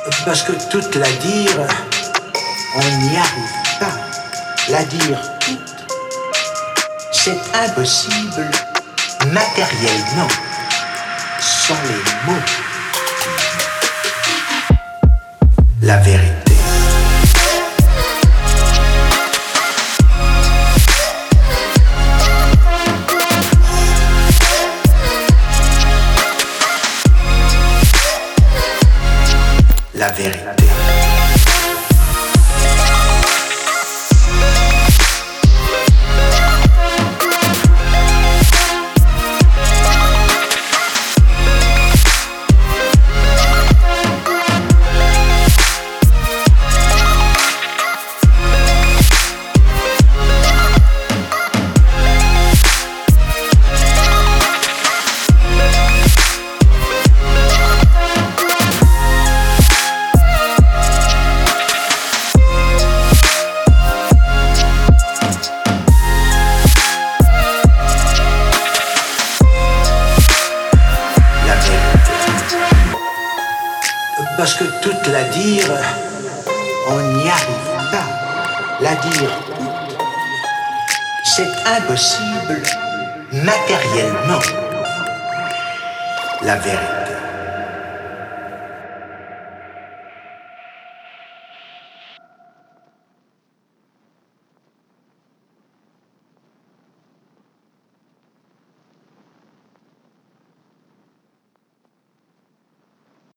Parce que toute la dire, on n'y arrive pas. La dire toute, c'est impossible matériellement, sans les mots. La vérité. La vérité. Parce que toute la dire, on n'y arrive pas. La dire toute, c'est impossible matériellement. La vérité.